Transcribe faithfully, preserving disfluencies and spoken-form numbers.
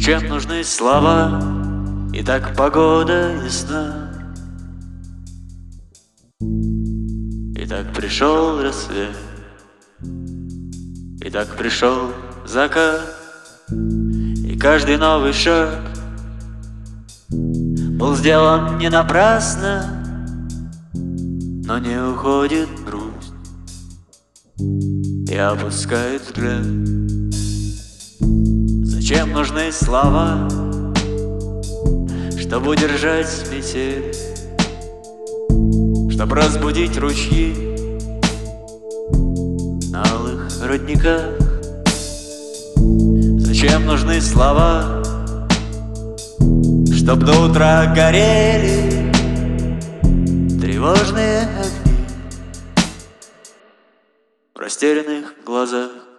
Зачем нужны слова, и так погода ясна? И так пришел рассвет, и так пришел закат, и каждый новый шаг был сделан не напрасно, но не уходит грусть и опускает взгляд. Зачем нужны слова, чтобы удержать метель, чтоб разбудить ручьи на алых родниках? Зачем нужны слова, чтоб до утра горели тревожные огни в растерянных глазах?